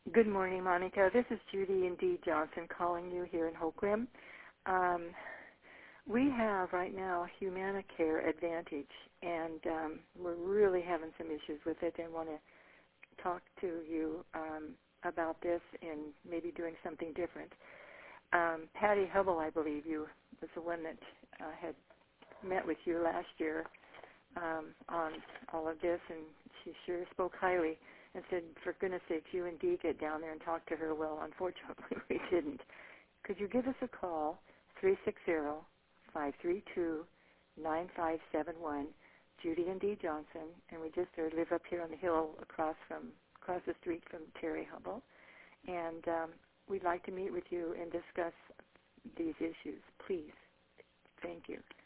Good morning, Monica. This is Judy and Dee Johnson calling you here in Hope Rim. We have right now Humanicare Advantage, and we're really having some issues with it and want to talk to you about this and maybe doing something different. Patty Hubble, I believe you, was the one that had met with you last year on all of this, and she sure spoke highly and said, for goodness sakes, you and Dee get down there and talk to her. Well, unfortunately, we didn't. Could you give us a call, 360-532-9571, Judy and Dee Johnson, and we just live up here on the hill across the street from Terry Hubble, and we'd like to meet with you and discuss these issues. Please. Thank you.